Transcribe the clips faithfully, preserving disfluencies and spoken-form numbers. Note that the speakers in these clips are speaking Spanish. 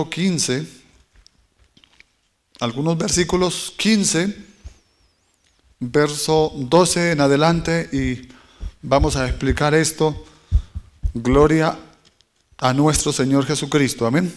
quince, algunos versículos quince, verso doce en adelante, y vamos a explicar esto. Gloria a nuestro Señor Jesucristo, amén.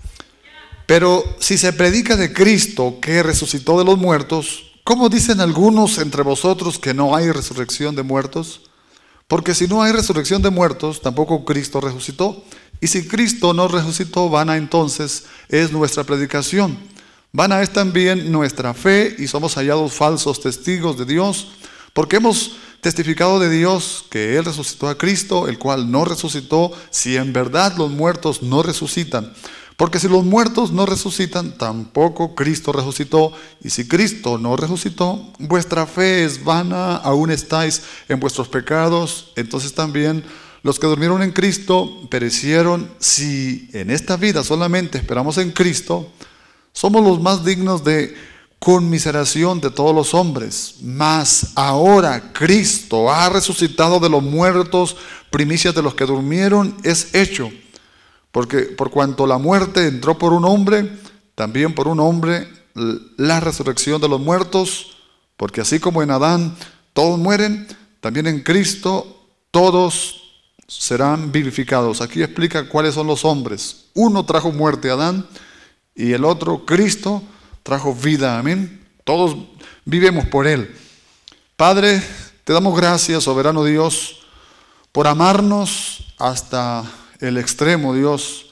Pero si se predica de Cristo que resucitó de los muertos, ¿cómo dicen algunos entre vosotros que no hay resurrección de muertos? Porque si no hay resurrección de muertos, tampoco Cristo resucitó. Y si Cristo no resucitó, vana entonces es nuestra predicación. Vana es también nuestra fe, y somos hallados falsos testigos de Dios, porque hemos testificado de Dios que Él resucitó a Cristo, el cual no resucitó, si en verdad los muertos no resucitan. Porque si los muertos no resucitan, tampoco Cristo resucitó. Y si Cristo no resucitó, vuestra fe es vana, aún estáis en vuestros pecados. Entonces también los que durmieron en Cristo perecieron. Si en esta vida solamente esperamos en Cristo, somos los más dignos de conmiseración de todos los hombres. Mas ahora Cristo ha resucitado de los muertos, primicias de los que durmieron es hecho. Porque por cuanto la muerte entró por un hombre, también por un hombre la resurrección de los muertos. Porque así como en Adán todos mueren, también en Cristo todos serán vivificados. Aquí explica cuáles son los hombres. Uno trajo muerte a Adán, y el otro, Cristo, trajo vida. Amén. Todos vivimos por Él. Padre, te damos gracias, soberano Dios, por amarnos hasta el extremo, Dios,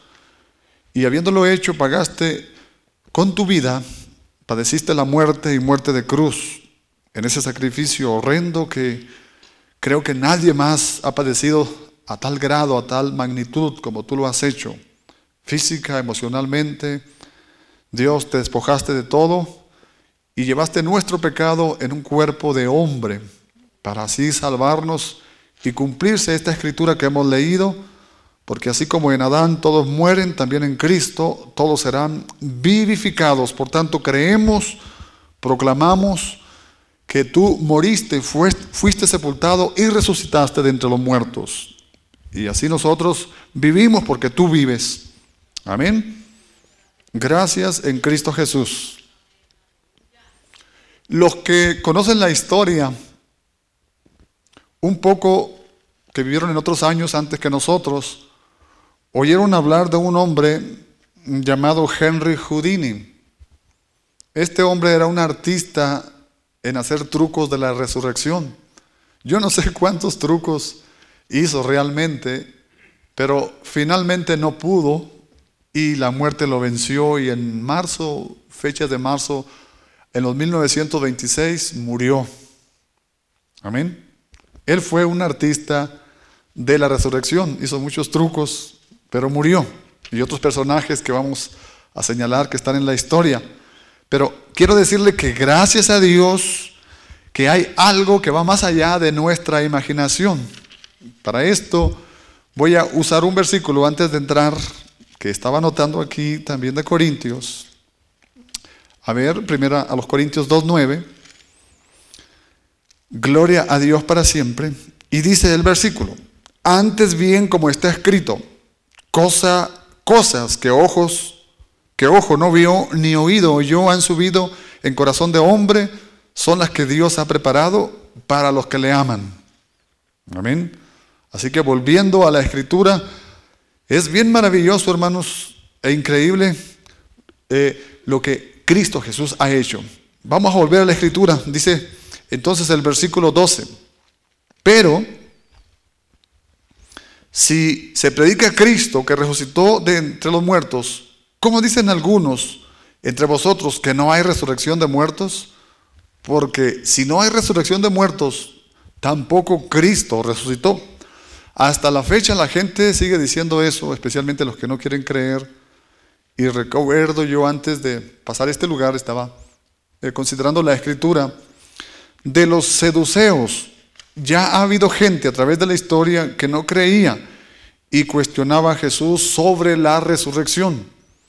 y habiéndolo hecho, pagaste con tu vida, padeciste la muerte y muerte de cruz, en ese sacrificio horrendo que creo que nadie más ha padecido a tal grado, a tal magnitud como tú lo has hecho, física, emocionalmente. Dios, te despojaste de todo y llevaste nuestro pecado en un cuerpo de hombre, para así salvarnos y cumplirse esta escritura que hemos leído. Porque así como en Adán todos mueren, también en Cristo todos serán vivificados. Por tanto, creemos, proclamamos que tú moriste, fuiste sepultado y resucitaste de entre los muertos. Y así nosotros vivimos porque tú vives. Amén. Gracias en Cristo Jesús. Los que conocen la historia un poco, que vivieron en otros años antes que nosotros, oyeron hablar de un hombre llamado Henry Houdini. Este hombre era un artista en hacer trucos de la resurrección. Yo no sé cuántos trucos hizo realmente, pero finalmente no pudo y la muerte lo venció, y en marzo, fecha de marzo, en los mil novecientos veintiséis murió. Amén. Él fue un artista de la resurrección, hizo muchos trucos, pero murió. Y otros personajes que vamos a señalar que están en la historia. Pero quiero decirle que gracias a Dios que hay algo que va más allá de nuestra imaginación. Para esto voy a usar un versículo antes de entrar, que estaba anotando aquí también de Corintios. A ver, primero a los Corintios dos nueve. Gloria a Dios para siempre. Y dice el versículo: antes bien, como está escrito, Cosa, cosas que ojos, que ojo no vio, ni oído oyó, han subido en corazón de hombre, son las que Dios ha preparado para los que le aman. Amén. Así que volviendo a la Escritura, es bien maravilloso, hermanos, e increíble eh, lo que Cristo Jesús ha hecho. Vamos a volver a la Escritura. Dice entonces el versículo doce: pero si se predica a Cristo que resucitó de entre los muertos, ¿cómo dicen algunos entre vosotros que no hay resurrección de muertos? Porque si no hay resurrección de muertos, tampoco Cristo resucitó. Hasta la fecha la gente sigue diciendo eso, especialmente los que no quieren creer. Y recuerdo yo, antes de pasar este lugar, estaba eh, considerando la Escritura de los seduceos. Ya ha habido gente a través de la historia que no creía y cuestionaba a Jesús sobre la resurrección.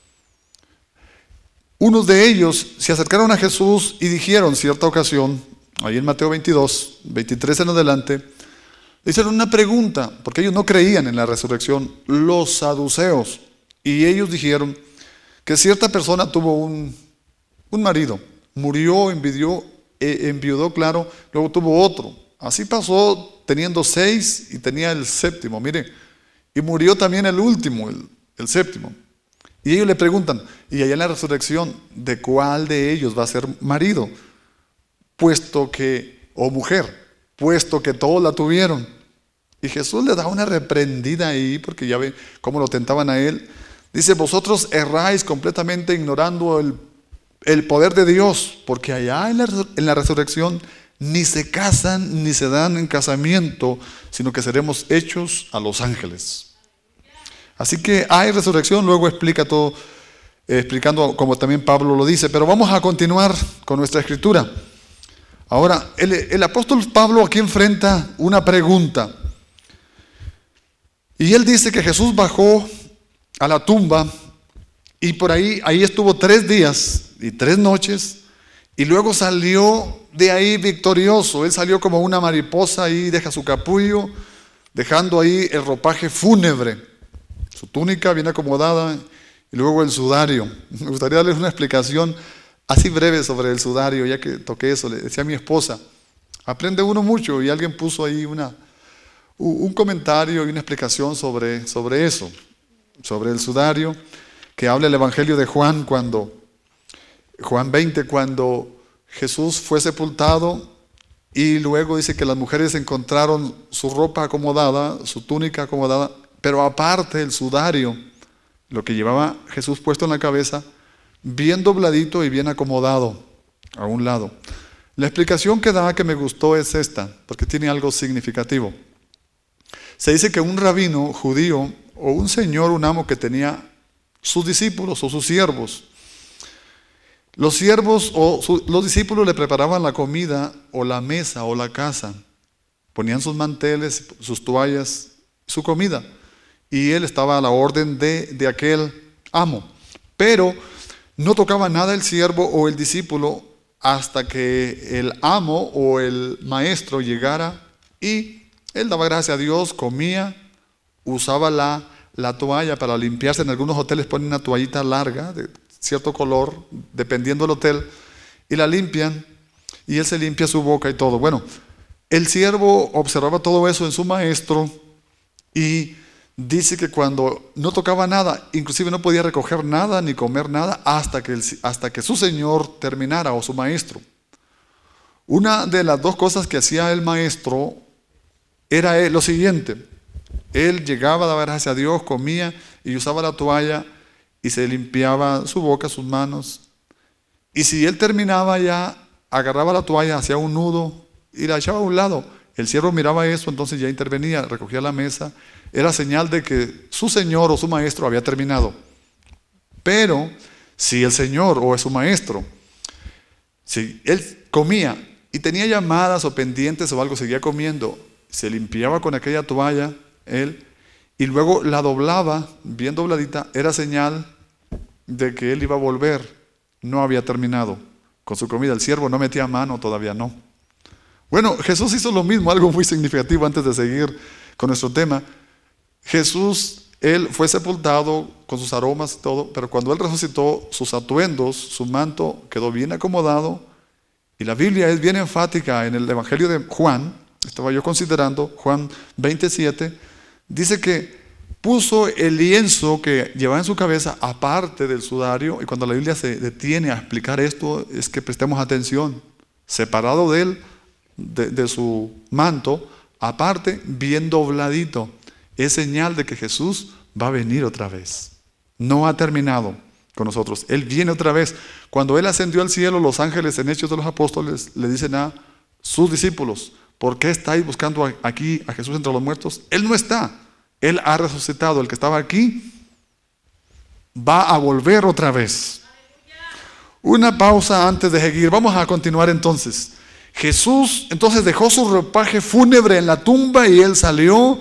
Unos de ellos se acercaron a Jesús y dijeron cierta ocasión, ahí en Mateo veintidós, veintitrés en adelante, le hicieron una pregunta, porque ellos no creían en la resurrección, los saduceos. Y ellos dijeron que cierta persona tuvo un, un marido, murió, envidió, eh, enviudó, claro, luego tuvo otro. Así pasó teniendo seis y tenía el séptimo, mire, y murió también el último, el, el séptimo. Y ellos le preguntan, y allá en la resurrección, ¿de cuál de ellos va a ser marido? Puesto que, o mujer, puesto que todos la tuvieron. Y Jesús le da una reprendida ahí, porque ya ve cómo lo tentaban a él. Dice, vosotros erráis completamente ignorando el, el poder de Dios, porque allá en la, en la resurrección ni se casan ni se dan en casamiento, sino que seremos hechos a los ángeles. Así que hay resurrección, luego explica todo, eh, explicando como también Pablo lo dice, pero vamos a continuar con nuestra escritura. Ahora, el, el apóstol Pablo aquí enfrenta una pregunta. Y él dice que Jesús bajó a la tumba y por ahí, ahí estuvo tres días y tres noches y luego salió de ahí victorioso. Él salió como una mariposa y deja su capullo, dejando ahí el ropaje fúnebre, su túnica bien acomodada y luego el sudario. Me gustaría darles una explicación así breve sobre el sudario, ya que toqué eso. Le decía a mi esposa, aprende uno mucho, y alguien puso ahí una, un comentario y una explicación sobre, sobre eso, sobre el sudario, que habla el Evangelio de Juan, cuando Juan veinte, cuando Jesús fue sepultado y luego dice que las mujeres encontraron su ropa acomodada, su túnica acomodada, pero aparte el sudario, lo que llevaba Jesús puesto en la cabeza, bien dobladito y bien acomodado a un lado. La explicación que da, que me gustó, es esta, porque tiene algo significativo. Se dice que un rabino judío o un señor, un amo que tenía sus discípulos o sus siervos, los siervos o su, los discípulos le preparaban la comida o la mesa o la casa, ponían sus manteles, sus toallas, su comida, y él estaba a la orden de, de aquel amo, pero no tocaba nada el siervo o el discípulo hasta que el amo o el maestro llegara, y él daba gracias a Dios, comía, usaba la, la toalla para limpiarse. En algunos hoteles ponen una toallita larga de cierto color, dependiendo del hotel, y la limpian, y él se limpia su boca y todo. Bueno, el siervo observaba todo eso en su maestro, y dice que cuando no tocaba nada, inclusive no podía recoger nada ni comer nada hasta que, el, hasta que su señor terminara, o su maestro. Una de las dos cosas que hacía el maestro era lo siguiente: él llegaba, daba gracias a Dios, comía y usaba la toalla y se limpiaba su boca, sus manos, y si él terminaba ya, agarraba la toalla, hacía un nudo y la echaba a un lado. El siervo miraba eso, entonces ya intervenía, recogía la mesa. Era señal de que su señor o su maestro había terminado. Pero si el señor o su maestro, si él comía y tenía llamadas o pendientes o algo, seguía comiendo, se limpiaba con aquella toalla él y luego la doblaba bien dobladita, era señal de que él iba a volver, no había terminado con su comida. El siervo no metía mano, todavía no. Bueno, Jesús hizo lo mismo, algo muy significativo antes de seguir con nuestro tema. Jesús, él fue sepultado con sus aromas y todo, pero cuando él resucitó, sus atuendos, su manto quedó bien acomodado, y la Biblia es bien enfática en el Evangelio de Juan, estaba yo considerando, Juan veintisiete, dice que puso el lienzo que llevaba en su cabeza aparte del sudario, y cuando la Biblia se detiene a explicar esto, es que prestemos atención, separado de él, de, de su manto, aparte, bien dobladito, es señal de que Jesús va a venir otra vez. No ha terminado con nosotros, Él viene otra vez. Cuando Él ascendió al cielo, los ángeles en Hechos de los Apóstoles le dicen a sus discípulos: ¿por qué estáis buscando aquí a Jesús entre los muertos? Él no está, Él ha resucitado. El que estaba aquí va a volver otra vez. Una pausa antes de seguir. Vamos a continuar entonces. Jesús entonces dejó su ropaje fúnebre en la tumba y Él salió,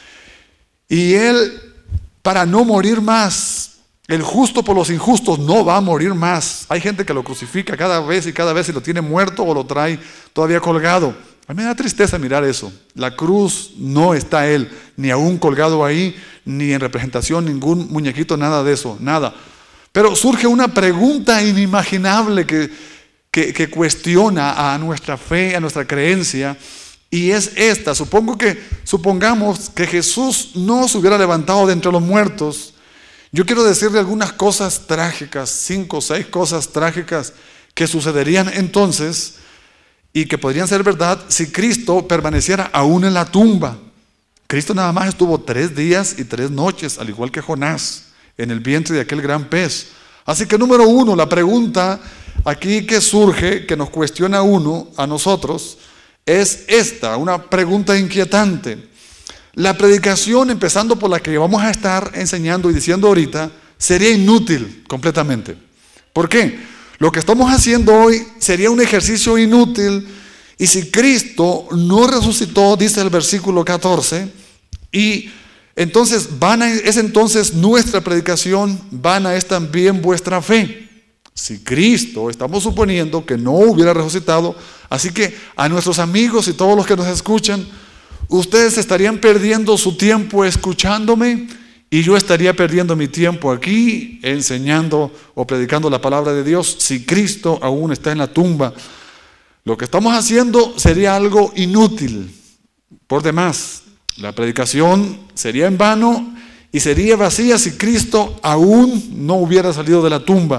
y Él, para no morir más, el justo por los injustos no va a morir más. Hay gente que lo crucifica cada vez y cada vez, y lo tiene muerto o lo trae todavía colgado. A mí me da tristeza mirar eso. La cruz no está Él ni aún colgado ahí, ni en representación, ningún muñequito, nada de eso, nada. Pero surge una pregunta inimaginable que, que, que cuestiona a nuestra fe, a nuestra creencia, y es esta. Supongo que, supongamos que Jesús no se hubiera levantado de entre los muertos. Yo quiero decirle algunas cosas trágicas, cinco o seis cosas trágicas que sucederían entonces y que podrían ser verdad si Cristo permaneciera aún en la tumba. Cristo nada más estuvo tres días y tres noches, al igual que Jonás, en el vientre de aquel gran pez. Así que número uno, la pregunta aquí que surge, que nos cuestiona uno, a nosotros, es esta, una pregunta inquietante. La predicación, empezando por la que vamos a estar enseñando y diciendo ahorita, sería inútil completamente. ¿Por qué? Lo que estamos haciendo hoy sería un ejercicio inútil, y si Cristo no resucitó, dice el versículo catorce, y entonces vana es entonces nuestra predicación, vana es también vuestra fe. Si Cristo, estamos suponiendo que no hubiera resucitado, así que a nuestros amigos y todos los que nos escuchan, ustedes estarían perdiendo su tiempo escuchándome, y yo estaría perdiendo mi tiempo aquí enseñando o predicando la palabra de Dios si Cristo aún está en la tumba. Lo que estamos haciendo sería algo inútil por demás. La predicación sería en vano y sería vacía si Cristo aún no hubiera salido de la tumba.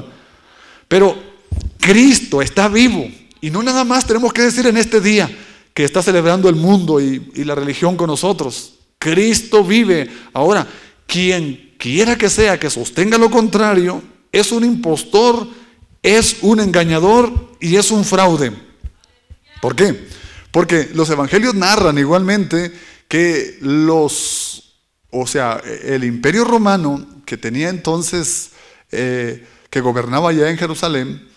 Pero Cristo está vivo, y no nada más tenemos que decir en este día que está celebrando el mundo y, y la religión con nosotros. Cristo vive. Ahora, quien quiera que sea que sostenga lo contrario es un impostor, es un engañador y es un fraude. ¿Por qué? Porque los evangelios narran igualmente que los, o sea, el imperio romano que tenía entonces, eh, que gobernaba allá en Jerusalén,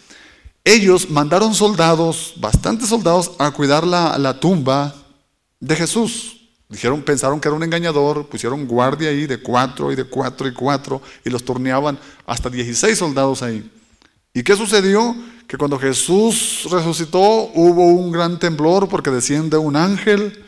ellos mandaron soldados, bastantes soldados, a cuidar la, la tumba de Jesús. Dijeron, pensaron que era un engañador, pusieron guardia ahí de cuatro y de cuatro y cuatro y los turneaban hasta dieciséis soldados ahí. ¿Y qué sucedió? Que cuando Jesús resucitó hubo un gran temblor porque desciende un ángel,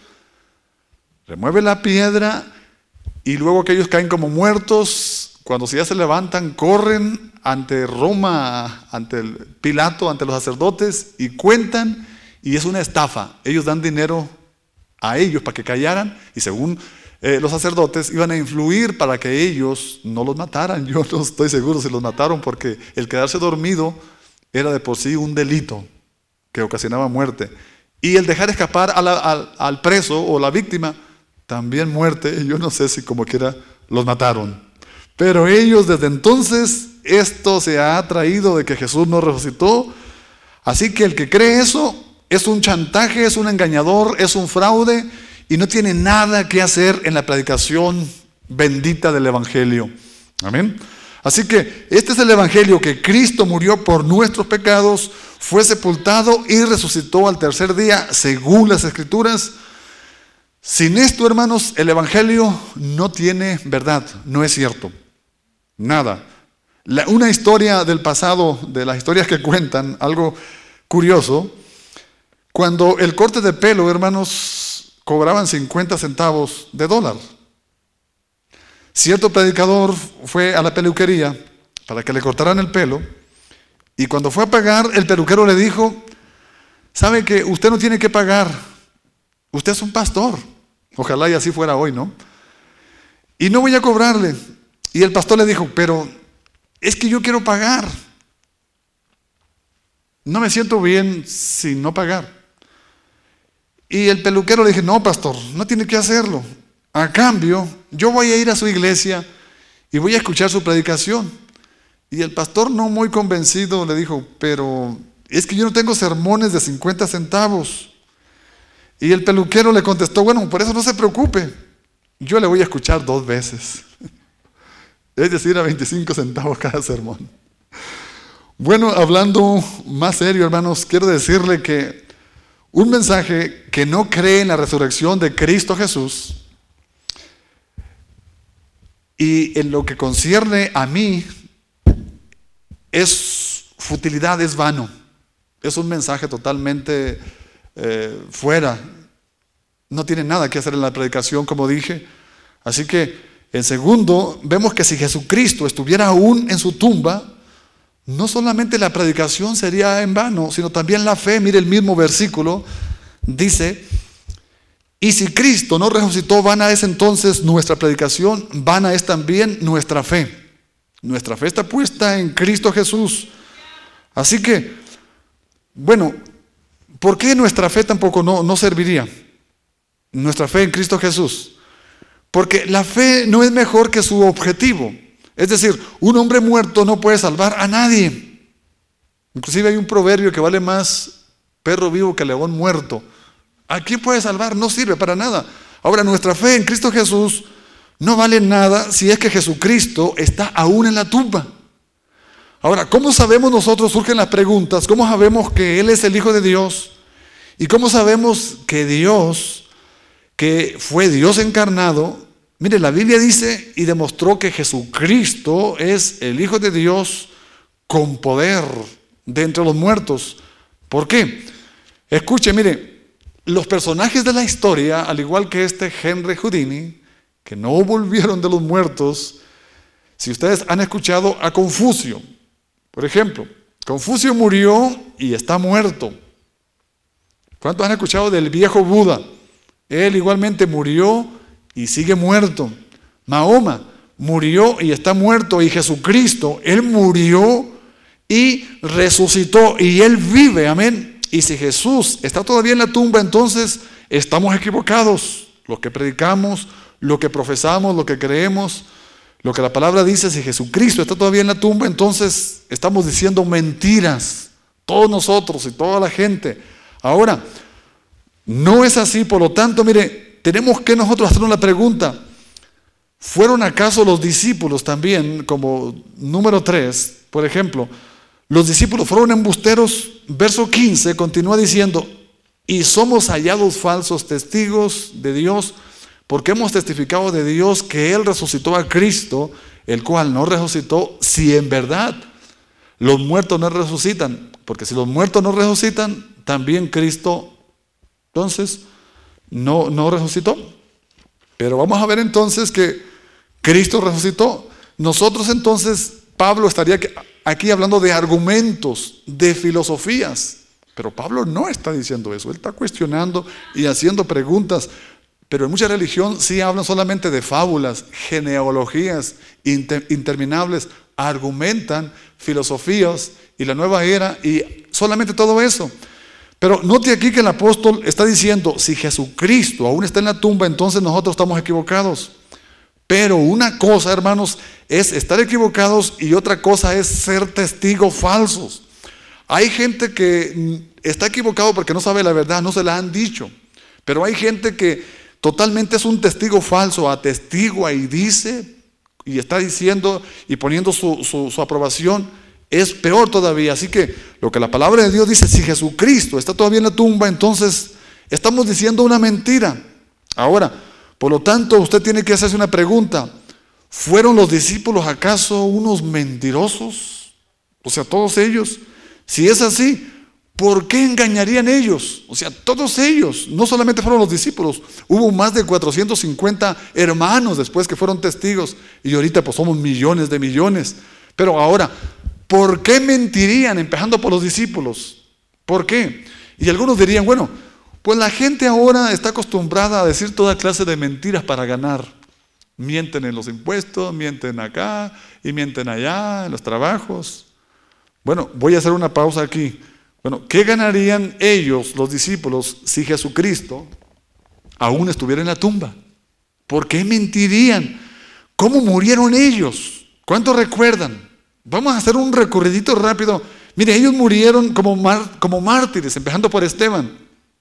remueve la piedra y luego aquellos caen como muertos. Cuando ya se levantan, corren ante Roma, ante el Pilato, ante los sacerdotes y cuentan, y es una estafa. Ellos dan dinero a ellos para que callaran, y según eh, los sacerdotes iban a influir para que ellos no los mataran. Yo no estoy seguro si los mataron, porque el quedarse dormido era de por sí un delito que ocasionaba muerte, y el dejar escapar a la, al, al preso o la víctima también muerte. Yo no sé si como quiera los mataron, pero ellos desde entonces esto se ha traído de que Jesús no resucitó. Así que el que cree eso es un chantaje, es un engañador, es un fraude y no tiene nada que hacer en la predicación bendita del evangelio. Amén. Así que este es el evangelio: que Cristo murió por nuestros pecados, fue sepultado y resucitó al tercer día según las escrituras. Sin esto, hermanos, el evangelio no tiene verdad, no es cierto. Nada. La, una historia del pasado, de las historias que cuentan, algo curioso. Cuando el corte de pelo, hermanos, cobraban cincuenta centavos de dólar. Cierto predicador fue a la peluquería para que le cortaran el pelo, y cuando fue a pagar, el peluquero le dijo: ¿sabe que usted no tiene que pagar? Usted es un pastor. Ojalá y así fuera hoy, ¿no? Y no voy a cobrarle. Y el pastor le dijo: pero es que yo quiero pagar. No me siento bien sin no pagar. Y el peluquero le dije: no, pastor, no tiene que hacerlo. A cambio, yo voy a ir a su iglesia y voy a escuchar su predicación. Y el pastor, no muy convencido, le dijo: pero es que yo no tengo sermones de cincuenta centavos. Y el peluquero le contestó: bueno, por eso no se preocupe, yo le voy a escuchar dos veces. Es decir, a veinticinco centavos cada sermón. Bueno, hablando más serio, hermanos, quiero decirle que un mensaje que no cree en la resurrección de Cristo Jesús, y en lo que concierne a mí, es futilidad, es vano. Es un mensaje totalmente eh, fuera. No tiene nada que hacer en la predicación, como dije. Así que, en segundo, vemos que si Jesucristo estuviera aún en su tumba, no solamente la predicación sería en vano, sino también la fe. Mire el mismo versículo, dice, y si Cristo no resucitó, vana es entonces nuestra predicación, vana es también nuestra fe. Nuestra fe está puesta en Cristo Jesús. Así que, bueno, ¿por qué nuestra fe tampoco no, no serviría? Nuestra fe en Cristo Jesús. Porque la fe no es mejor que su objetivo. Es decir, un hombre muerto no puede salvar a nadie. Inclusive hay un proverbio que vale más perro vivo que león muerto. ¿A quién puede salvar? No sirve para nada. Ahora, nuestra fe en Cristo Jesús no vale nada si es que Jesucristo está aún en la tumba. Ahora, ¿cómo sabemos nosotros? Surgen las preguntas. ¿Cómo sabemos que Él es el Hijo de Dios? ¿Y cómo sabemos que Dios, que fue Dios encarnado, mire, la Biblia dice y demostró que Jesucristo es el Hijo de Dios con poder de entre los muertos? ¿Por qué? Escuche, mire, los personajes de la historia, al igual que este Henry Houdini, que no volvieron de los muertos, si ustedes han escuchado a Confucio, por ejemplo, Confucio murió y está muerto. ¿Cuántos han escuchado del viejo Buda? Él igualmente murió y sigue muerto. Mahoma murió y está muerto. Y Jesucristo, Él murió y resucitó y Él vive, amén. Y si Jesús está todavía en la tumba, entonces estamos equivocados. Lo que predicamos, lo que profesamos, lo que creemos, lo que la palabra dice, si Jesucristo está todavía en la tumba, entonces estamos diciendo mentiras. Todos nosotros y toda la gente. Ahora, no es así, por lo tanto, mire, tenemos que nosotros hacernos la pregunta, ¿fueron acaso los discípulos también, como número tres, por ejemplo, los discípulos fueron embusteros? Verso quince continúa diciendo, y somos hallados falsos testigos de Dios, porque hemos testificado de Dios que Él resucitó a Cristo, el cual no resucitó, si en verdad los muertos no resucitan, porque si los muertos no resucitan, también Cristo entonces no, no resucitó. Pero vamos a ver entonces que Cristo resucitó. Nosotros entonces, Pablo estaría aquí hablando de argumentos, de filosofías, pero Pablo no está diciendo eso. Él está cuestionando y haciendo preguntas. Pero en mucha religión sí hablan solamente de fábulas, genealogías inter, interminables, argumentan filosofías y la nueva era y solamente todo eso. Pero note aquí que el apóstol está diciendo, si Jesucristo aún está en la tumba, entonces nosotros estamos equivocados. Pero una cosa, hermanos, es estar equivocados y otra cosa es ser testigos falsos. Hay gente que está equivocado porque no sabe la verdad, no se la han dicho. Pero hay gente que totalmente es un testigo falso, atestigua y dice, y está diciendo y poniendo su, su, su aprobación. Es peor todavía. Así que lo que la palabra de Dios dice, si Jesucristo está todavía en la tumba, entonces estamos diciendo una mentira. Ahora, por lo tanto, usted tiene que hacerse una pregunta. ¿Fueron los discípulos acaso unos mentirosos? O sea, todos ellos. Si es así, ¿por qué engañarían ellos? O sea, todos ellos, no solamente fueron los discípulos, hubo más de cuatrocientos cincuenta hermanos después que fueron testigos, y ahorita pues somos millones de millones. Pero ahora, ¿por qué mentirían, empezando por los discípulos? ¿Por qué? Y algunos dirían, bueno, pues la gente ahora está acostumbrada a decir toda clase de mentiras para ganar. Mienten en los impuestos, mienten acá y mienten allá, en los trabajos. Bueno, voy a hacer una pausa aquí. Bueno, ¿qué ganarían ellos, los discípulos, si Jesucristo aún estuviera en la tumba? ¿Por qué mentirían? ¿Cómo murieron ellos? ¿Cuántos recuerdan? Vamos a hacer un recorridito rápido. Mire, ellos murieron como, mar, como mártires, empezando por Esteban.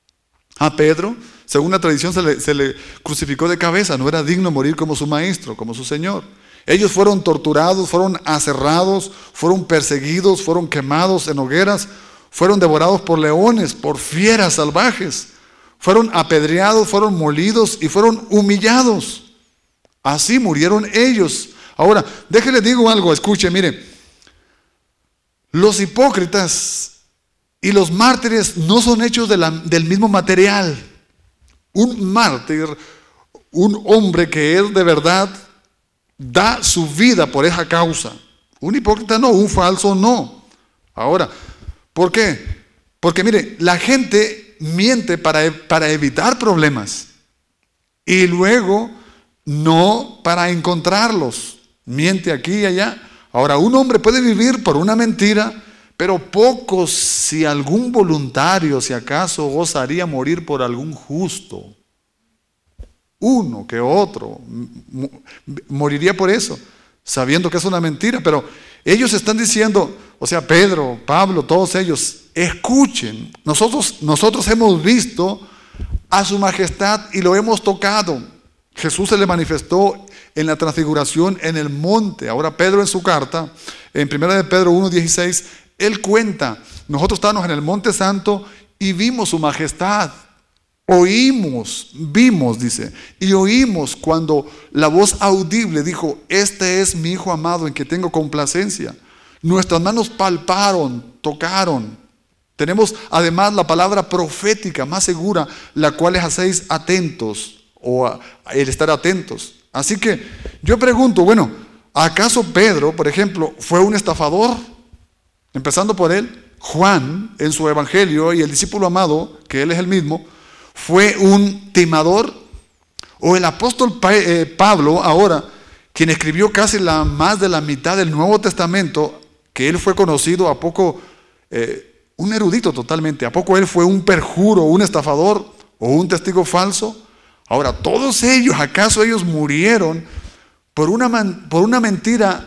A Pedro, según la tradición, se le, se le crucificó de cabeza. No era digno morir como su maestro, como su Señor. Ellos fueron torturados, fueron aserrados, fueron perseguidos, fueron quemados en hogueras, fueron devorados por leones, por fieras salvajes. Fueron apedreados, fueron molidos y fueron humillados. Así murieron ellos. Ahora, déjenle digo algo, escuche, mire. Los hipócritas y los mártires no son hechos de la, del mismo material. Un mártir, un hombre que es de verdad, da su vida por esa causa. Un hipócrita no, un falso no. Ahora, ¿por qué? Porque mire, la gente miente para, para evitar problemas y luego no para encontrarlos. Miente aquí y allá. Ahora, un hombre puede vivir por una mentira, pero pocos, si algún voluntario, si acaso, osaría morir por algún justo. Uno que otro moriría por eso, sabiendo que es una mentira. Pero ellos están diciendo, o sea, Pedro, Pablo, todos ellos, escuchen, nosotros, nosotros hemos visto a su majestad y lo hemos tocado. Jesús se le manifestó en la transfiguración en el monte. Ahora Pedro en su carta, en primera de Pedro uno dieciséis, él cuenta, nosotros estábamos en el monte santo y vimos su majestad. Oímos, vimos, dice, y oímos cuando la voz audible dijo, este es mi Hijo amado en que tengo complacencia. Nuestras manos palparon, tocaron. Tenemos además la palabra profética más segura, la cual les hacéis atentos, o a, a el estar atentos. Así que yo pregunto, bueno, ¿acaso Pedro, por ejemplo, fue un estafador? Empezando por él, Juan, en su evangelio, y el discípulo amado, que él es el mismo, ¿fue un timador? O el apóstol Pablo, ahora, quien escribió casi la, más de la mitad del Nuevo Testamento, que él fue conocido, ¿a poco eh, un erudito totalmente? ¿A poco él fue un perjuro, un estafador o un testigo falso? Ahora, todos ellos, ¿acaso ellos murieron por una, man, por una mentira?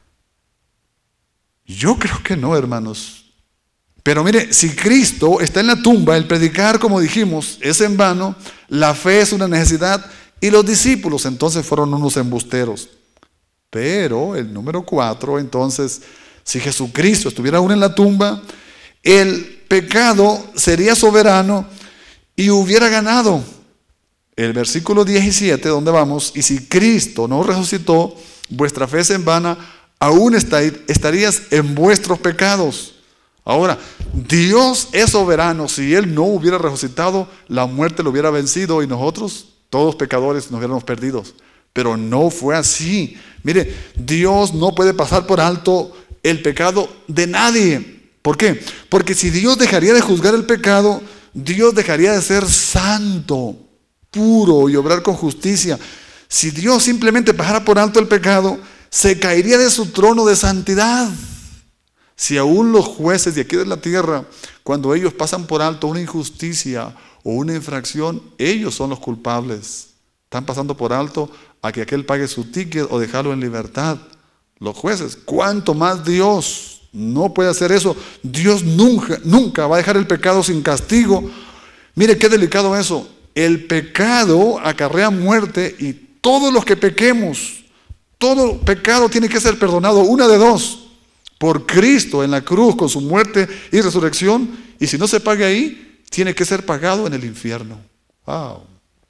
Yo creo que no, hermanos. Pero mire, si Cristo está en la tumba, el predicar, como dijimos, es en vano, la fe es una necesidad, y los discípulos entonces fueron unos embusteros. Pero el número cuatro, entonces, si Jesucristo estuviera aún en la tumba, el pecado sería soberano y hubiera ganado. El versículo diecisiete, donde vamos, y si Cristo no resucitó, vuestra fe es en vana, aún estarías en vuestros pecados. Ahora, Dios es soberano. Si Él no hubiera resucitado, la muerte lo hubiera vencido y nosotros, todos pecadores, nos hubiéramos perdido. Pero no fue así. Mire, Dios no puede pasar por alto el pecado de nadie. ¿Por qué? Porque si Dios dejaría de juzgar el pecado, Dios dejaría de ser santo, puro y obrar con justicia. Si Dios simplemente pasara por alto el pecado, se caería de su trono de santidad. Si aún los jueces de aquí de la tierra, cuando ellos pasan por alto una injusticia o una infracción, ellos son los culpables. Están pasando por alto a que aquel pague su ticket o dejarlo en libertad. Los jueces, ¿cuánto más Dios? No puede hacer eso. Dios nunca, nunca va a dejar el pecado sin castigo. Mire qué delicado eso. El pecado acarrea muerte y todos los que pequemos, todo pecado tiene que ser perdonado. Una de dos. Por Cristo en la cruz con su muerte y resurrección, y si no se paga ahí, tiene que ser pagado en el infierno. Wow.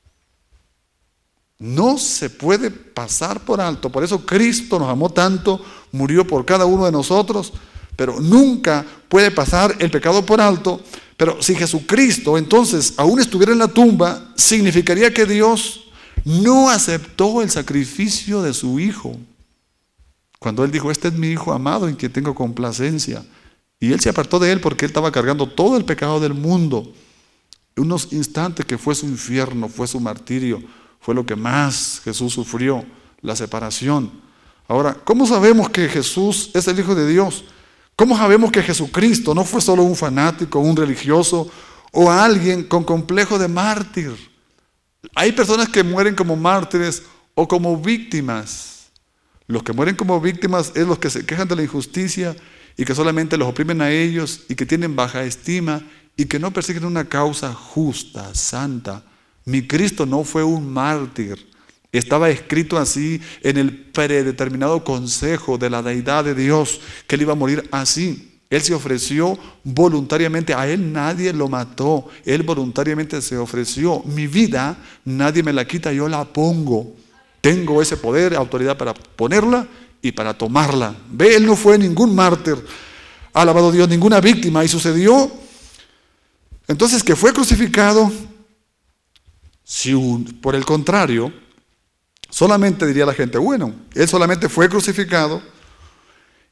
No se puede pasar por alto. Por eso Cristo nos amó tanto, murió por cada uno de nosotros, pero nunca puede pasar el pecado por alto. Pero si Jesucristo entonces aún estuviera en la tumba, significaría que Dios no aceptó el sacrificio de su Hijo. Cuando Él dijo, este es mi Hijo amado en quien tengo complacencia. Y Él se apartó de Él porque Él estaba cargando todo el pecado del mundo. Unos instantes que fue su infierno, fue su martirio, fue lo que más Jesús sufrió, la separación. Ahora, ¿cómo sabemos que Jesús es el Hijo de Dios? ¿Cómo sabemos que Jesucristo no fue solo un fanático, un religioso o alguien con complejo de mártir? Hay personas que mueren como mártires o como víctimas. Los que mueren como víctimas es los que se quejan de la injusticia y que solamente los oprimen a ellos y que tienen baja estima y que no persiguen una causa justa, santa. Mi Cristo no fue un mártir. Estaba escrito así en el predeterminado consejo de la deidad de Dios, que Él iba a morir así. Él se ofreció voluntariamente, a Él nadie lo mató, Él voluntariamente se ofreció. Mi vida nadie me la quita, yo la pongo. Tengo ese poder, autoridad para ponerla y para tomarla. Ve, Él no fue ningún mártir, alabado Dios, ninguna víctima. Y sucedió, entonces, que fue crucificado. Si un, por el contrario, solamente diría la gente, bueno, Él solamente fue crucificado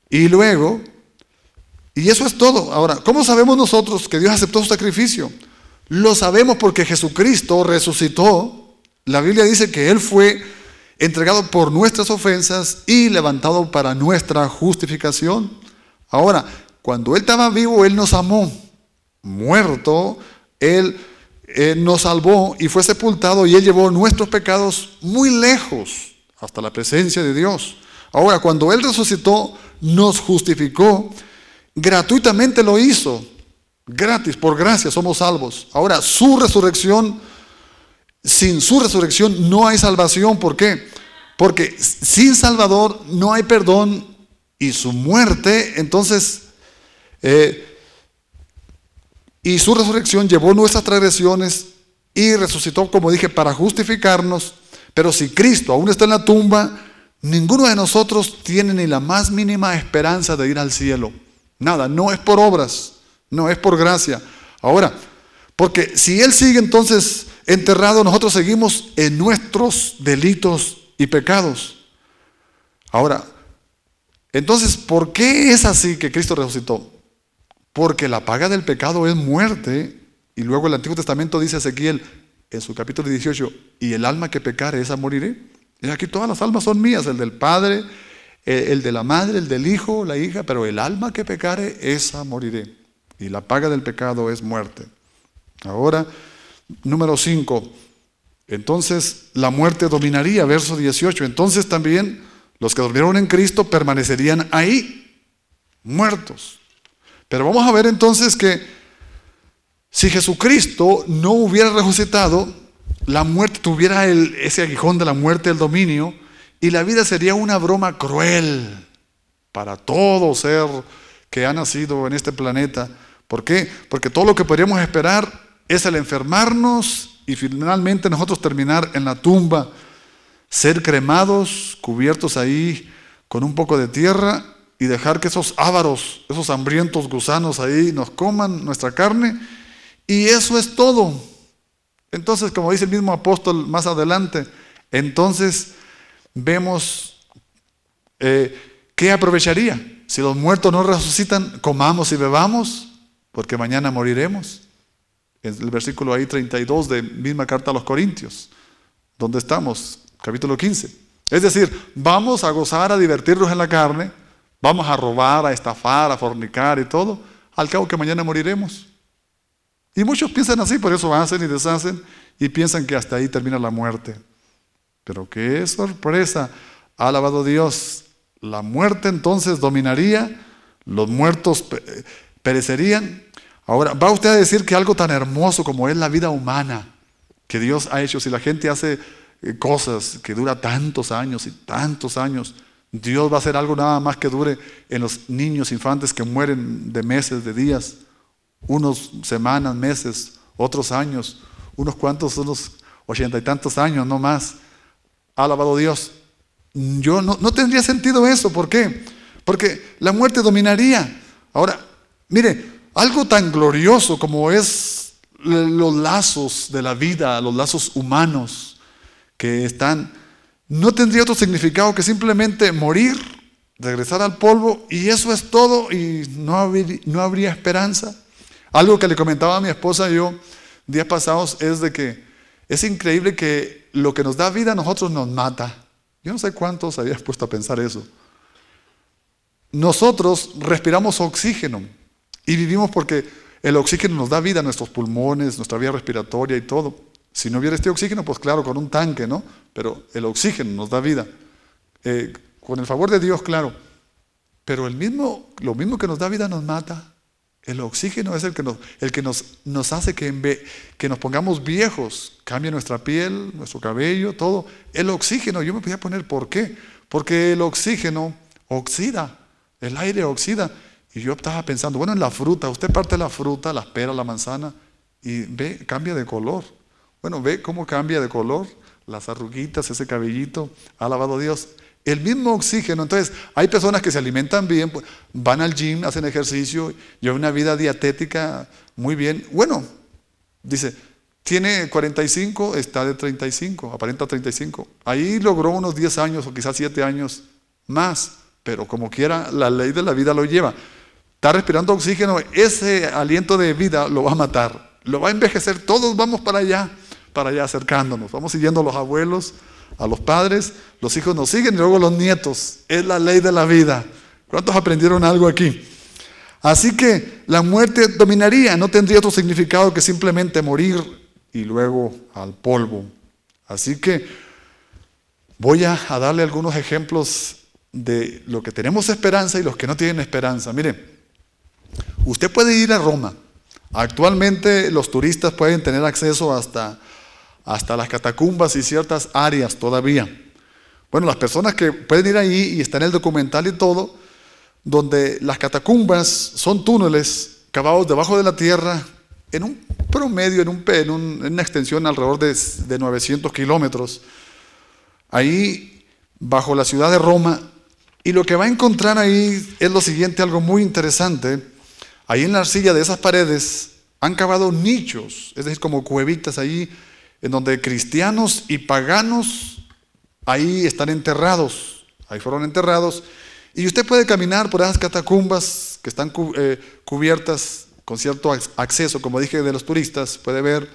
Y luego, y eso es todo. Ahora, ¿cómo sabemos nosotros que Dios aceptó su sacrificio? Lo sabemos porque Jesucristo resucitó. La Biblia dice que Él fue entregado por nuestras ofensas y levantado para nuestra justificación. Ahora, cuando Él estaba vivo, Él nos amó. Muerto, Él, Él nos salvó y fue sepultado, y Él llevó nuestros pecados muy lejos, hasta la presencia de Dios. Ahora, cuando Él resucitó, nos justificó. Gratuitamente lo hizo. Gratis, por gracia somos salvos. Ahora, su resurrección, sin su resurrección no hay salvación. ¿Por qué? Porque sin Salvador no hay perdón, y su muerte, entonces, eh, y su resurrección llevó nuestras transgresiones y resucitó, como dije, para justificarnos. Pero si Cristo aún está en la tumba, ninguno de nosotros tiene ni la más mínima esperanza de ir al cielo. Nada, no es por obras, no es por gracia. Ahora, porque si Él sigue entonces enterrado, nosotros seguimos en nuestros delitos y pecados. Ahora, entonces, ¿por qué es así que Cristo resucitó? Porque la paga del pecado es muerte. Y luego el Antiguo Testamento dice a Ezequiel en su capítulo dieciocho, y el alma que pecare, esa moriré. Y aquí todas las almas son mías, el del Padre, el de la madre, el del hijo, la hija, pero el alma que pecare, esa moriré. Y la paga del pecado es muerte. Ahora, número cinco. Entonces la muerte dominaría, verso dieciocho. Entonces también los que durmieron en Cristo permanecerían ahí, muertos. Pero vamos a ver entonces que si Jesucristo no hubiera resucitado, la muerte tuviera el, ese aguijón de la muerte, el dominio, y la vida sería una broma cruel para todo ser que ha nacido en este planeta. ¿Por qué? Porque todo lo que podríamos esperar es el enfermarnos y finalmente nosotros terminar en la tumba, ser cremados, cubiertos ahí con un poco de tierra y dejar que esos ávaros, esos hambrientos gusanos ahí nos coman nuestra carne, y eso es todo. Entonces, como dice el mismo apóstol más adelante, entonces vemos eh, ¿qué aprovecharía? Si los muertos no resucitan, comamos y bebamos, porque mañana moriremos. Es el versículo ahí treinta y dos de misma carta a los Corintios. ¿Dónde estamos? Capítulo quince. Es decir, vamos a gozar, a divertirnos en la carne, vamos a robar, a estafar, a fornicar y todo, al cabo que mañana moriremos. Y muchos piensan así, por eso hacen y deshacen y piensan que hasta ahí termina la muerte. Pero qué sorpresa, ha alabado Dios. La muerte entonces dominaría, los muertos perecerían. Ahora, ¿va usted a decir que algo tan hermoso como es la vida humana que Dios ha hecho, si la gente hace cosas que dura tantos años y tantos años, Dios va a hacer algo nada más que dure en los niños infantes que mueren de meses, de días, unos semanas, meses, otros años, unos cuantos, unos ochenta y tantos años, no más? Ha alabado Dios. Yo no, no tendría sentido eso. ¿Por qué? Porque la muerte dominaría. Ahora, mire, algo tan glorioso como es los lazos de la vida, los lazos humanos que están, no tendría otro significado que simplemente morir, regresar al polvo, y eso es todo, y no habría, no habría esperanza. Algo que le comentaba a mi esposa y yo días pasados es de que es increíble que lo que nos da vida a nosotros nos mata. Yo no sé cuántos habías puesto a pensar eso. Nosotros respiramos oxígeno y vivimos porque el oxígeno nos da vida a nuestros pulmones, nuestra vía respiratoria y todo. Si no hubiera este oxígeno, pues claro, con un tanque, ¿no? Pero el oxígeno nos da vida. Eh, con el favor de Dios, claro. Pero el mismo, lo mismo que nos da vida nos mata. El oxígeno es el que nos, el que nos, nos hace que, en vez, que nos pongamos viejos, cambia nuestra piel, nuestro cabello, todo. El oxígeno, yo me podía poner ¿por qué? Porque el oxígeno oxida, el aire oxida. Y yo estaba pensando, bueno, en la fruta, usted parte la fruta, la pera, la manzana, y ve, cambia de color. Bueno, ve cómo cambia de color, las arruguitas, ese cabellito, ha alabado Dios. El mismo oxígeno. Entonces, hay personas que se alimentan bien, pues, van al gym, hacen ejercicio, llevan una vida dietética muy bien. Bueno, dice, tiene cuarenta y cinco, está de treinta y cinco, aparenta treinta y cinco. Ahí logró unos diez años o quizás siete años más, pero como quiera, la ley de la vida lo lleva. Está respirando oxígeno, ese aliento de vida lo va a matar, lo va a envejecer. Todos vamos para allá, para allá acercándonos. Vamos siguiendo a los abuelos, a los padres, los hijos nos siguen y luego los nietos. Es la ley de la vida. ¿Cuántos aprendieron algo aquí? Así que la muerte dominaría, no tendría otro significado que simplemente morir y luego al polvo. Así que voy a, a darle algunos ejemplos de lo que tenemos esperanza y los que no tienen esperanza. Mire, usted puede ir a Roma. Actualmente los turistas pueden tener acceso hasta, hasta las catacumbas y ciertas áreas todavía. Bueno, las personas que pueden ir ahí, y está en el documental y todo, donde las catacumbas son túneles cavados debajo de la tierra en un promedio, en, un, en, un, en una extensión alrededor de, de novecientos kilómetros, ahí bajo la ciudad de Roma. Y lo que va a encontrar ahí es lo siguiente, algo muy interesante. Ahí en la arcilla de esas paredes han cavado nichos, es decir, como cuevitas ahí, en donde cristianos y paganos ahí están enterrados, ahí fueron enterrados. Y usted puede caminar por esas catacumbas que están eh, cubiertas con cierto acceso, como dije, de los turistas, puede ver.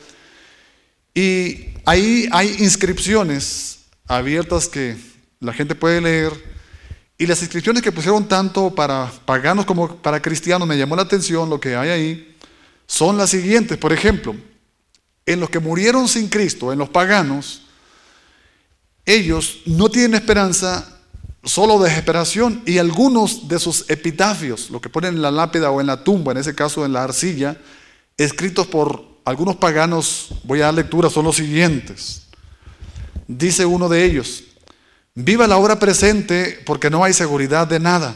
Y ahí hay inscripciones abiertas que la gente puede leer. Y las inscripciones que pusieron tanto para paganos como para cristianos, me llamó la atención lo que hay ahí, son las siguientes. Por ejemplo, en los que murieron sin Cristo, en los paganos, ellos no tienen esperanza, solo desesperación, y algunos de sus epitafios, lo que ponen en la lápida o en la tumba, en ese caso en la arcilla, escritos por algunos paganos, voy a dar lectura, son los siguientes. Dice uno de ellos: viva la hora presente porque no hay seguridad de nada.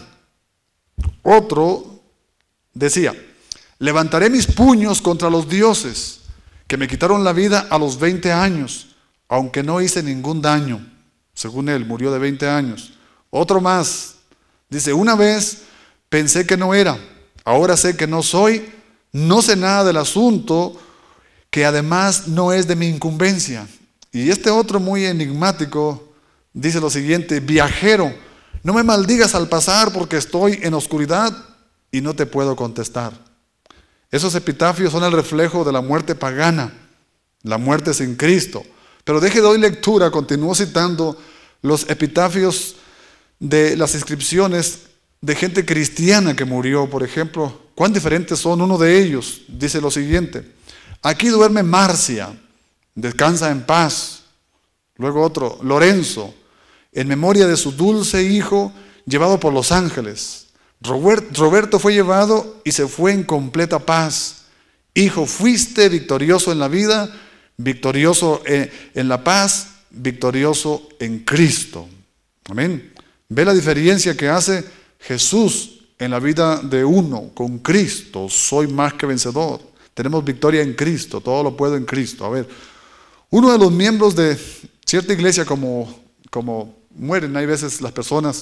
Otro decía: levantaré mis puños contra los dioses que me quitaron la vida a los veinte años, aunque no hice ningún daño. Según él, murió de veinte años. Otro más, dice: una vez pensé que no era, ahora sé que no soy, no sé nada del asunto, que además no es de mi incumbencia. Y este otro, muy enigmático, dice lo siguiente: viajero, no me maldigas al pasar porque estoy en oscuridad y no te puedo contestar. Esos epitafios son el reflejo de la muerte pagana, la muerte sin Cristo. Pero deje doy lectura, continúo citando los epitafios de las inscripciones de gente cristiana que murió. Por ejemplo, cuán diferentes son. Uno de ellos dice lo siguiente: aquí duerme Marcia, descansa en paz. Luego otro: Lorenzo, en memoria de su dulce hijo, llevado por los ángeles. Roberto fue llevado y se fue en completa paz. Hijo, fuiste victorioso en la vida, victorioso en la paz, victorioso en Cristo. Amén. Ve la diferencia que hace Jesús en la vida de uno con Cristo. Soy más que vencedor. Tenemos victoria en Cristo, todo lo puedo en Cristo. A ver, uno de los miembros de cierta iglesia, como, como mueren, hay veces las personas,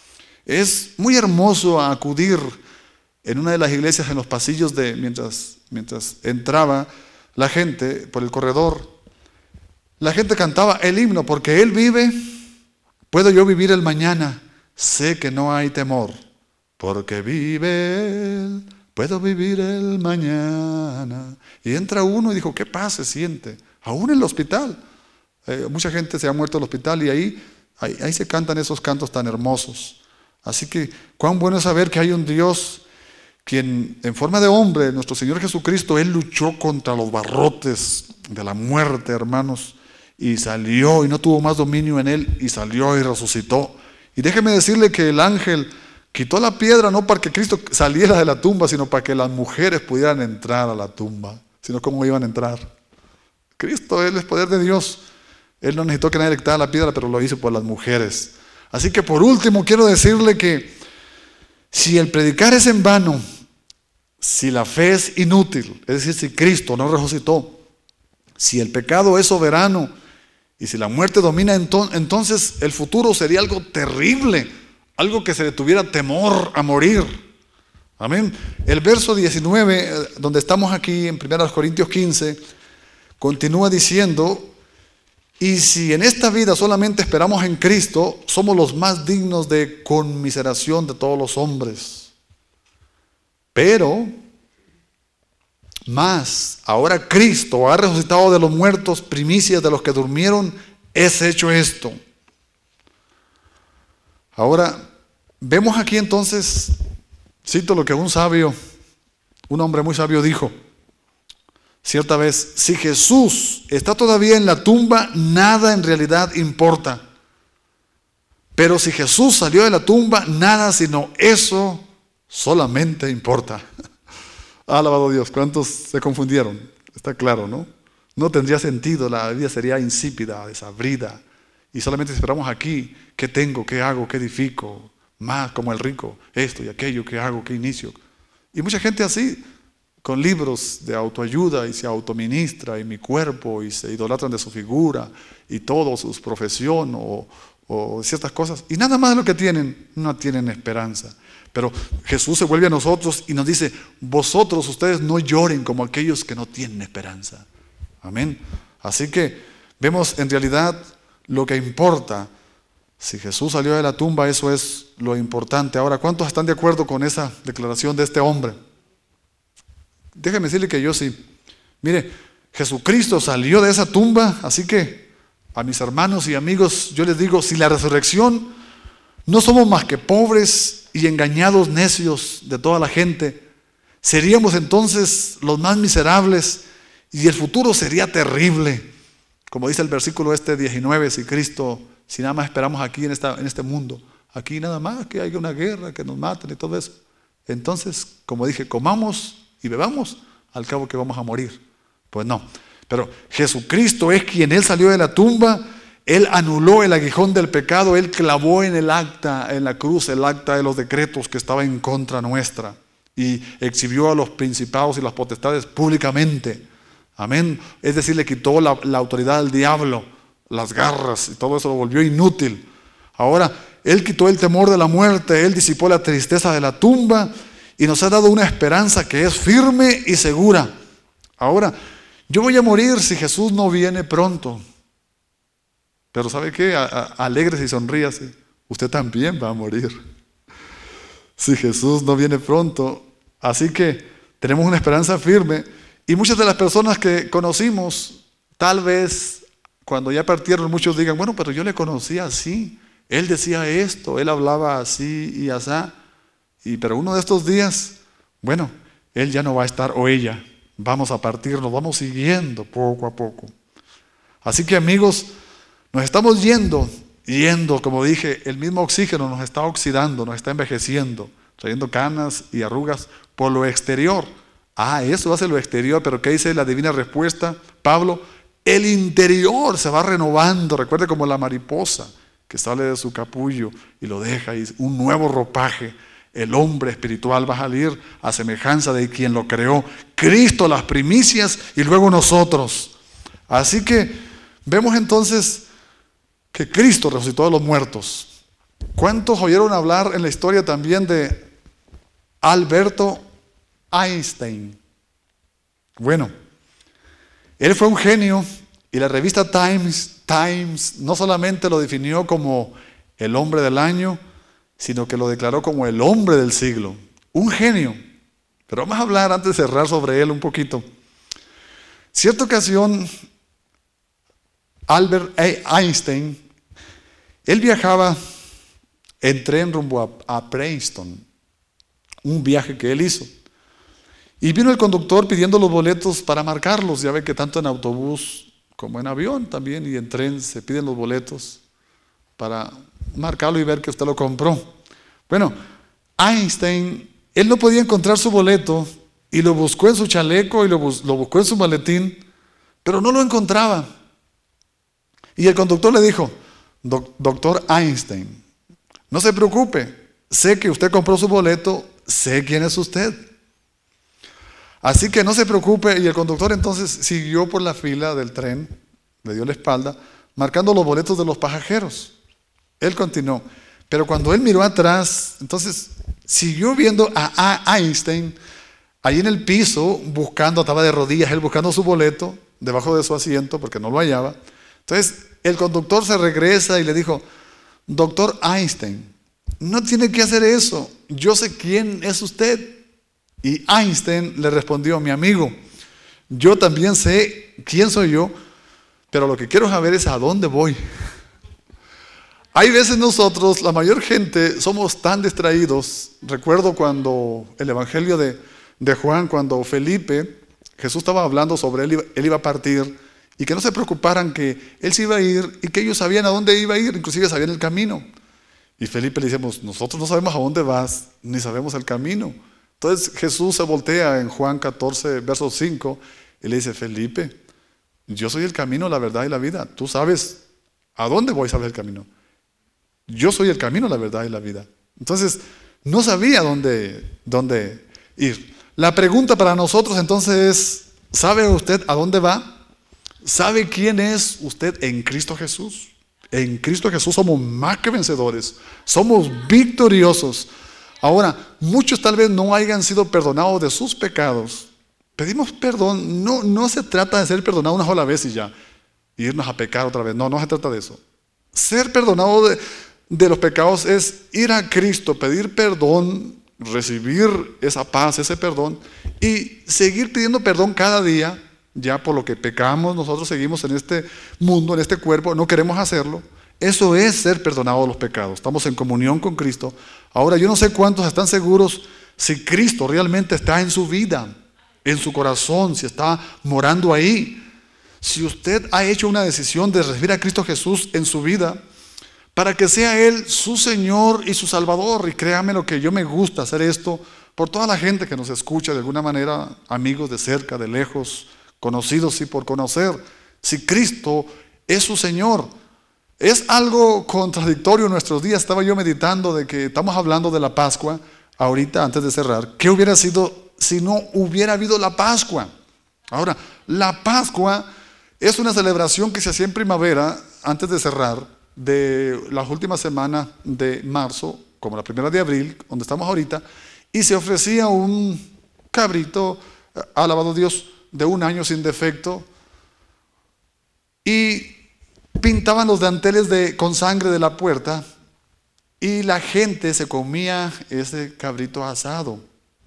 es muy hermoso acudir en una de las iglesias, en los pasillos de, mientras, mientras entraba la gente por el corredor, la gente cantaba el himno: porque Él vive, puedo yo vivir el mañana, sé que no hay temor, porque vive Él, puedo vivir el mañana. Y entra uno y dijo: ¿qué paz se siente? Aún en el hospital. Eh, mucha gente se ha muerto en el hospital y ahí, ahí, ahí se cantan esos cantos tan hermosos. Así que cuán bueno es saber que hay un Dios quien en forma de hombre, nuestro Señor Jesucristo, Él luchó contra los barrotes de la muerte, hermanos, y salió y no tuvo más dominio en Él, y salió y resucitó. Y déjeme decirle que el ángel quitó la piedra no para que Cristo saliera de la tumba, sino para que las mujeres pudieran entrar a la tumba. Sino cómo iban a entrar. Cristo, Él es poder de Dios. Él no necesitó que nadie le quitara la piedra, pero lo hizo por las mujeres. Así que por último quiero decirle que si el predicar es en vano, si la fe es inútil, es decir, si Cristo no resucitó, si el pecado es soberano y si la muerte domina, entonces el futuro sería algo terrible, algo que se le tuviera temor a morir. Amén. El verso diecinueve, donde estamos aquí en primera Corintios quince, continúa diciendo: Y si en esta vida solamente esperamos en Cristo, somos los más dignos de conmiseración de todos los hombres. Pero, más, ahora Cristo ha resucitado de los muertos, primicias de los que durmieron, es hecho esto. Ahora, vemos aquí entonces, cito lo que un sabio, un hombre muy sabio dijo cierta vez: si Jesús está todavía en la tumba, nada en realidad importa. Pero si Jesús salió de la tumba, nada sino eso solamente importa. Alabado Dios, ¿cuántos se confundieron? Está claro, ¿no? No tendría sentido, la vida sería insípida, desabrida. Y solamente esperamos aquí, ¿qué tengo? ¿Qué hago? ¿Qué edifico? Más como el rico, esto y aquello, ¿qué hago? ¿Qué inicio? Y mucha gente así, con libros de autoayuda, y se autoministra, y mi cuerpo, y se idolatran de su figura, y todo, su profesión, o, o ciertas cosas. Y nada más de lo que tienen, no tienen esperanza. Pero Jesús se vuelve a nosotros y nos dice: vosotros, ustedes no lloren como aquellos que no tienen esperanza. Amén. Así que vemos en realidad lo que importa. Si Jesús salió de la tumba, eso es lo importante. Ahora, ¿cuántos están de acuerdo con esa declaración de este hombre? Déjeme decirle que yo sí. Mire, Jesucristo salió de esa tumba, así que a mis hermanos y amigos yo les digo: si la resurrección, no somos más que pobres y engañados necios de toda la gente, seríamos entonces los más miserables y el futuro sería terrible. Como dice el versículo este diecinueve, si Cristo, si nada más esperamos aquí en, esta, en este mundo, aquí nada más que haya una guerra, que nos maten y todo eso, entonces, como dije, comamos y bebamos, al cabo que vamos a morir. Pues no, pero Jesucristo es quien, Él salió de la tumba, Él anuló el aguijón del pecado, Él clavó en el acta, en la cruz, el acta de los decretos que estaba en contra nuestra, y exhibió a los principados y las potestades públicamente. Amén. Es decir, le quitó la, la autoridad al diablo, las garras, y todo eso lo volvió inútil. Ahora, Él quitó el temor de la muerte, Él disipó la tristeza de la tumba y nos ha dado una esperanza que es firme y segura. Ahora, yo voy a morir si Jesús no viene pronto. Pero ¿sabe qué? A, a, alégrese y sonríase. Usted también va a morir si Jesús no viene pronto. Así que tenemos una esperanza firme. Y muchas de las personas que conocimos, tal vez cuando ya partieron, muchos digan: bueno, pero yo le conocía así, él decía esto, él hablaba así y asá. Y pero uno de estos días, bueno, él ya no va a estar, o ella, vamos a partir, nos vamos siguiendo poco a poco. Así que, amigos, nos estamos yendo, yendo, como dije, el mismo oxígeno nos está oxidando, nos está envejeciendo, trayendo canas y arrugas por lo exterior. Ah, eso hace lo exterior, pero ¿qué dice la divina respuesta? Pablo: el interior se va renovando. Recuerde, como la mariposa que sale de su capullo y lo deja, y un nuevo ropaje. El hombre espiritual va a salir a semejanza de quien lo creó. Cristo, las primicias, y luego nosotros. Así que vemos entonces que Cristo resucitó de los muertos. ¿Cuántos oyeron hablar en la historia también de Alberto Einstein? Bueno, él fue un genio, y la revista Times, Times no solamente lo definió como el hombre del año, sino que lo declaró como el hombre del siglo. Un genio. Pero vamos a hablar, antes de cerrar, sobre él un poquito. Cierta ocasión, Albert Einstein, él viajaba en tren rumbo a, a Princeton, un viaje que él hizo. Y vino el conductor pidiendo los boletos para marcarlos. Ya ve que tanto en autobús como en avión también y en tren se piden los boletos para marcarlo y ver que usted lo compró. Bueno, Einstein, él no podía encontrar su boleto y lo buscó en su chaleco y lo, bus- lo buscó en su maletín, pero no lo encontraba. Y el conductor le dijo: "Doc- doctor Einstein, no se preocupe, sé que usted compró su boleto, sé quién es usted. Así que no se preocupe". Y el conductor entonces siguió por la fila del tren, le dio la espalda, marcando los boletos de los pasajeros. Él continuó, pero cuando él miró atrás, entonces siguió viendo a, a Einstein ahí en el piso, buscando, estaba de rodillas, él buscando su boleto debajo de su asiento porque no lo hallaba. Entonces el conductor se regresa y le dijo: doctor Einstein, no tiene que hacer eso, yo sé quién es usted. Y Einstein le respondió: mi amigo, yo también sé quién soy yo, pero lo que quiero saber es a dónde voy. Hay veces nosotros, la mayor gente, somos tan distraídos. Recuerdo cuando el evangelio de, de Juan, cuando Felipe, Jesús estaba hablando sobre él, él iba a partir, y que no se preocuparan que él se iba a ir y que ellos sabían a dónde iba a ir, inclusive sabían el camino. Y Felipe le decimos: nosotros no sabemos a dónde vas, ni sabemos el camino. Entonces Jesús se voltea en Juan catorce, verso cinco, y le dice: Felipe, yo soy el camino, la verdad y la vida. Tú sabes a dónde voy, sabes el camino. Yo soy el camino, la verdad y la vida. Entonces, no sabía dónde, dónde ir. La pregunta para nosotros entonces es: ¿sabe usted a dónde va? ¿Sabe quién es usted en Cristo Jesús? En Cristo Jesús somos más que vencedores. Somos victoriosos. Ahora, muchos tal vez no hayan sido perdonados de sus pecados. Pedimos perdón. No, no se trata de ser perdonado una sola vez y ya, y irnos a pecar otra vez. No, no se trata de eso. Ser perdonado de, de los pecados es ir a Cristo, pedir perdón, recibir esa paz, ese perdón, y seguir pidiendo perdón cada día, ya por lo que pecamos. Nosotros seguimos en este mundo, en este cuerpo, no queremos hacerlo. Eso es ser perdonado de los pecados. Estamos en comunión con Cristo. Ahora, yo no sé cuántos están seguros si Cristo realmente está en su vida, en su corazón, si está morando ahí. Si usted ha hecho una decisión de recibir a Cristo Jesús en su vida, para que sea Él su Señor y su Salvador. Y créame lo que yo me gusta hacer esto por toda la gente que nos escucha de alguna manera, amigos de cerca, de lejos, conocidos y por conocer. Si Cristo es su Señor, es algo contradictorio en nuestros días. Estaba yo meditando de que estamos hablando de la Pascua ahorita, antes de cerrar. ¿Qué hubiera sido si no hubiera habido la Pascua? Ahora, la Pascua es una celebración que se hacía en primavera, antes de cerrar, de las últimas semanas de marzo, como la primera de abril, donde estamos ahorita, y se ofrecía un cabrito, alabado Dios, de un año sin defecto, y pintaban los dinteles de, con sangre de la puerta, y la gente se comía ese cabrito asado.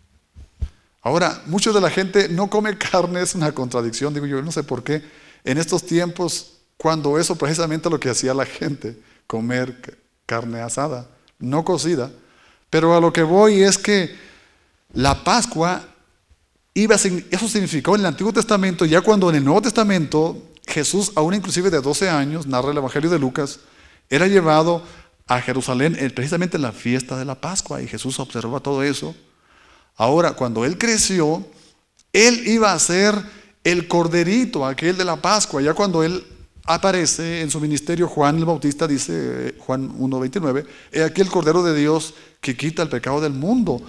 Ahora, mucha de la gente no come carne, es una contradicción, digo yo, no sé por qué, en estos tiempos, cuando eso precisamente es lo que hacía la gente, comer carne asada, no cocida. Pero a lo que voy es que la Pascua, iba a, eso significó en el Antiguo Testamento, ya cuando en el Nuevo Testamento, Jesús, aún inclusive de doce años, narra el Evangelio de Lucas, era llevado a Jerusalén precisamente en la fiesta de la Pascua, y Jesús observaba todo eso. Ahora, cuando Él creció, Él iba a ser el corderito, aquel de la Pascua. Ya cuando Él aparece en su ministerio, Juan el Bautista dice, Juan uno veintinueve, he aquí el Cordero de Dios que quita el pecado del mundo.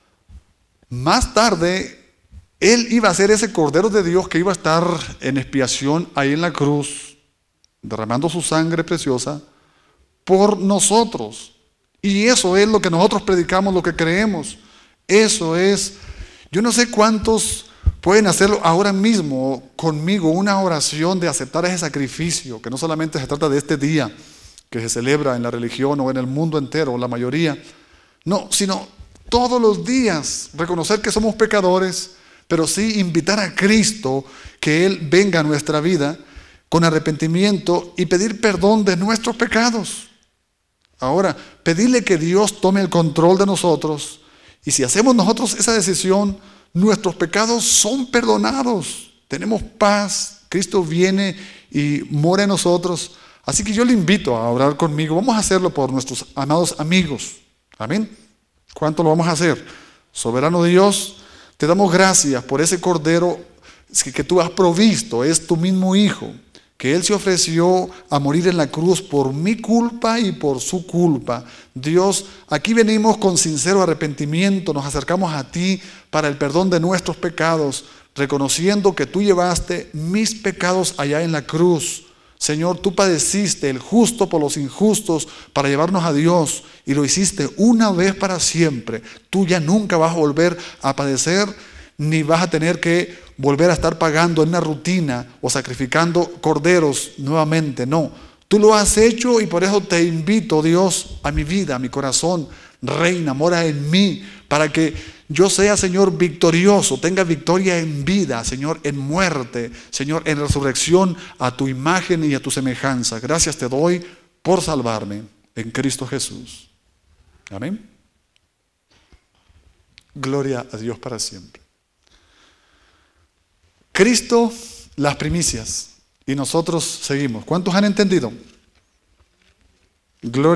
Más tarde, Él iba a ser ese Cordero de Dios que iba a estar en expiación ahí en la cruz, derramando su sangre preciosa por nosotros. Y eso es lo que nosotros predicamos, lo que creemos. Eso es, yo no sé cuántos pueden hacerlo ahora mismo conmigo, una oración de aceptar ese sacrificio, que no solamente se trata de este día que se celebra en la religión o en el mundo entero, la mayoría, no, sino todos los días reconocer que somos pecadores, pero sí invitar a Cristo que Él venga a nuestra vida con arrepentimiento y pedir perdón de nuestros pecados. Ahora, pedirle que Dios tome el control de nosotros, y si hacemos nosotros esa decisión, nuestros pecados son perdonados, tenemos paz, Cristo viene y mora en nosotros. Así que yo le invito a orar conmigo. Vamos a hacerlo por nuestros amados amigos. Amén. ¿Cuánto lo vamos a hacer? Soberano Dios, te damos gracias por ese Cordero que tú has provisto, es tu mismo Hijo, que Él se ofreció a morir en la cruz por mi culpa y por su culpa. Dios, aquí venimos con sincero arrepentimiento, nos acercamos a ti para el perdón de nuestros pecados, reconociendo que tú llevaste mis pecados allá en la cruz. Señor, tú padeciste el justo por los injustos para llevarnos a Dios, y lo hiciste una vez para siempre. Tú ya nunca vas a volver a padecer ni vas a tener que volver a estar pagando en una rutina o sacrificando corderos nuevamente. No, tú lo has hecho y por eso te invito, Dios, a mi vida, a mi corazón. Reina, mora en mí, para que yo sea, Señor, victorioso, tenga victoria en vida, Señor, en muerte, Señor, en resurrección, a tu imagen y a tu semejanza. Gracias te doy por salvarme en Cristo Jesús. Amén. Gloria a Dios para siempre. Cristo, las primicias, y nosotros seguimos. ¿Cuántos han entendido? Gloria